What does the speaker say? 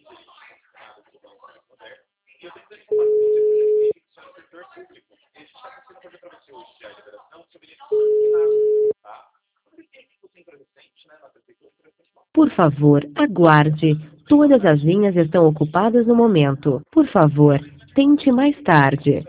Por favor, aguarde. Todas as linhas estão ocupadas no momento. Por favor, tente mais tarde.